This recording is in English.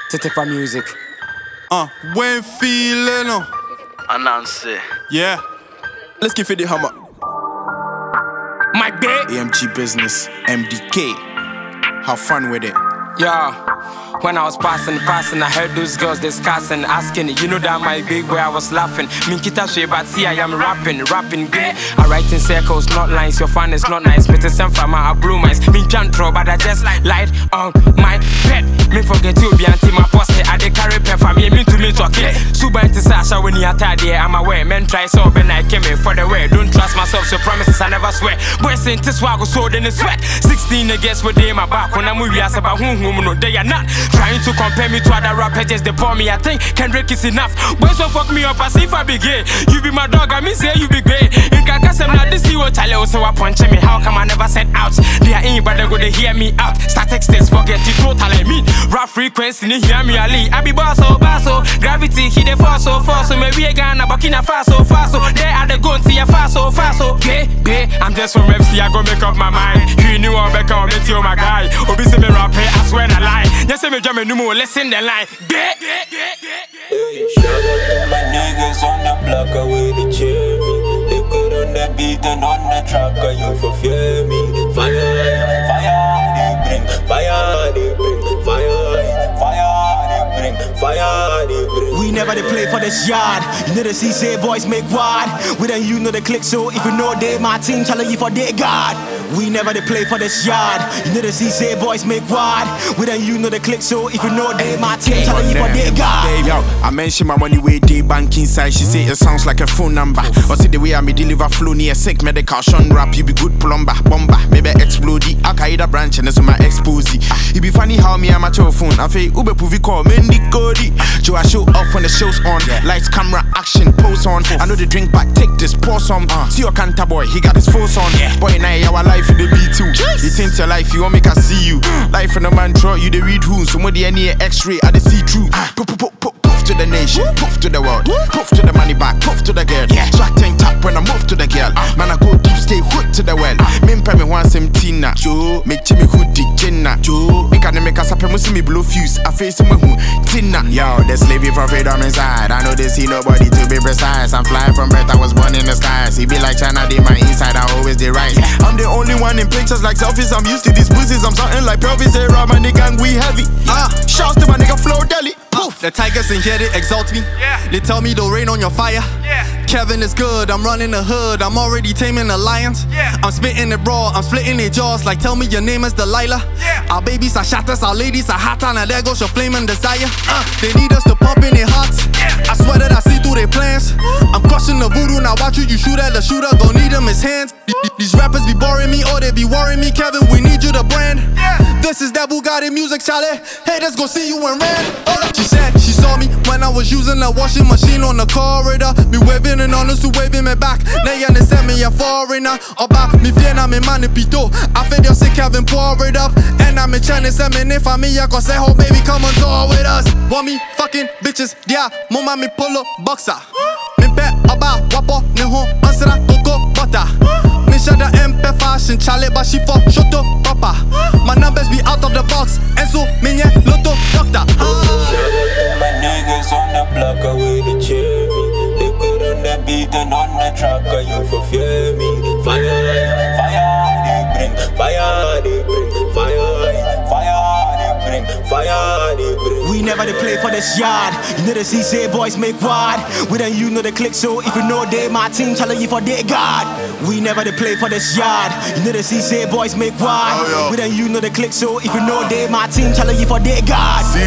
Tete for music. When feeling, Announce it. yeah. Let's give it the hammer. My babe. AMG business, MDK. Have fun with it. Yeah. When I was passing, I heard those girls discussing, asking, you know that my big boy, I was laughing. Minkita she, but see I am rapping, gay. I write in circles, not lines, your fun is not nice. Me to send from my blue minds. Me can't draw, but I just light on my bed. Me forget you, be anti my posse. I de carry pen for me to me talk it. Suba into Sasha when you tired, yeah, I'm aware. Men try so when I came in for the way. Don't trust myself, so promises I never swear. Boys saying to swag so then it's sweat. 16 against what they my back when I'm with you, about whom no, they are not. Trying to compare me to other rappers, just they pour me. I think Kendrick is enough. Boys will fuck me up as if I be gay. You be my dog, I mean say you be gay. In Kakas, I'm not this CEO, Charlie also a punch me. How come I never said out? They are in, but they go to hear me out. Static states, forget it, total I mean. Rap frequency, they hear me Ali. I be basso. Gravity, he the far so. Maybe a Ghana, Burkina Faso. There are the guns, see a faso. Gay. I'm just from FC, I go make up my mind. You knew I'm back on you, my guy. Obisi me rap, I swear I lie. Just say me jam no more, listen the line. Hey, shout out to my niggas on the block away the cherry. They good on the beat and on the track, you for fear me. Fire, they bring. Fire, they bring. We never they play for this yard. You know the CC boys make wide. We then you know the click, so if you know they my team, challenge you for their God. We never they play for this yard. You know the CC boys make wide. We then you know the click, so if you know they my team, challenge you for their God. Yo, I mentioned my money way day bank inside. She say it sounds like a phone number. Or see the way I me deliver flow near sick medical shun rap. You be good plumber, bomber, maybe explode. Al-Qaeda branch and that's my expose. It be funny how me I'm at your phone. I feel Uber Puvi call Mendy Cody. Joe I show off when the show's on. Lights, camera, action, pose on. I know the drink back, take this, pour some. See your Kanta boy, he got his force on. Boy, now our life in the B2. You think your life, you want me to see you. Life in a mantra, you the read who. Somebody any X-ray, I the see through. Poof to the nation, poof to the world, poof to the money back, poof to the girl. Track tank top when I move to the girl. Man, I go deep, stay hooked to the well. Mimpa me want some tina. Joe, make Jimmy hoodie, Jenna. Joe, make a sape, see me blow fuse. I face him who tina. Yo, the slavey from freedom inside. I know they see nobody to be precise. I'm flying from birth, I was born in the skies. He be like China, they my inside, I always the right. I'm the only one in pictures like selfies. I'm used to these pussies, I'm something like pelvis. Hey, rob my nigga, and we heavy. Shouts to my nigga Flow Deli. The tigers in here, they exalt me. They tell me they'll rain on your fire. Kevin is good, I'm running the hood. I'm already taming the lions. I'm spitting it raw, I'm splitting their jaws. Like tell me your name is Delilah. Our babies are shatters, our ladies are hotter. Now there goes your flame and desire. They need us to pump in their hearts. I swear that I see through their plans. I'm crushing the voodoo, now watch you shoot at the shooter. Gon' need him his hands. These rappers be boring me or they be worrying me. Kevin, we need you to brand. This is that Bugatti music, Charlie. Haters gon' see you in red. She said she saw me when I was using the washing machine on the corridor. Me waving and honest to waving me back. They understand me a foreigner. Oba, me fiena me manipito. I feel you say Kevin pour it up. And I'm in Chinese and me ne familia. Cause say ho baby come on tour with us. Want me fucking bitches, yeah. Mama me polo boxer. Me bet oba wapo ne ho ansera coco butter. Me shada MP fashion Charlie but she for shoto papa. My numbers be out of the box. And so me nye loto doctor. Shout out to my niggas on the block away the cherry. They good on the beat and on the track, you for fear me. Fire, they bring. Fire, they bring. Fire, they bring. We never they play for this yard. You know the CC boys make wide. We then you know the click, so if you know they my team, challenge you for their God. We never they play for this yard. You know the CC boys make wide. We then you know the click, so if you know they my team, challenge you for their God.